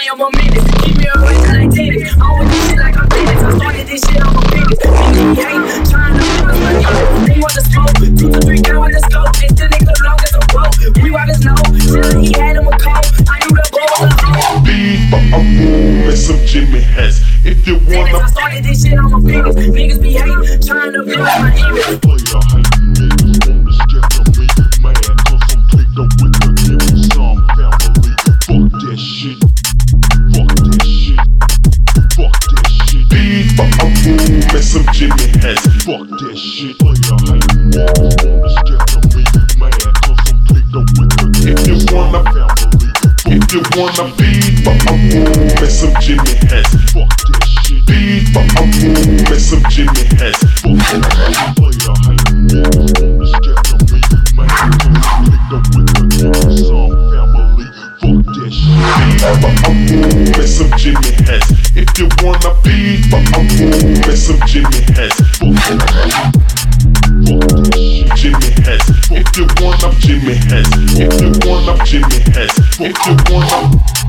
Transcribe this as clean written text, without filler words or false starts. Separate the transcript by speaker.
Speaker 1: am a menace. Keep me away like tennis. Always do shit like I'm tennis. I started this shit, I'm a business. Niggas hate, trying to force my niggas. They want to smoke, 2 to 3 count with the scope. They still niggas long as a boat. We robbers know, till he had him a cold. I knew the ball was a hole.
Speaker 2: Beef for a room and some Jimmy hats. If you wanna,
Speaker 1: I started this shit, I'm a business. Niggas be hating, trying to force my image.
Speaker 2: player hate niggas wanna step on me, man, 'cause I'm picked up with the Jimmy Song family. Fuck that shit. Fuck that shit. Fuck that shit. Beef for a room and some Jimmy hats. Fuck that shit. Player hate niggas wanna step on me, man, 'cause I'm picked up with the Jimmy Song family. If you wanna beef for a room and some Jimmy hats. Fuck that shit. Beef for a room and some Jimmy hats. Fuck that shit. Player hate niggas wanna step on me, man, 'cause I'm picked up with the Jimmy Song family. Fuck that shit. Beef for a room and some Jimmy hats. If you wanna beef for a room and some Jimmy hats. Fuck that shit. Fuck that shit. Jimmy hats. If you wanna Jimmy hats. If you wanna Jimmy hats. If you wanna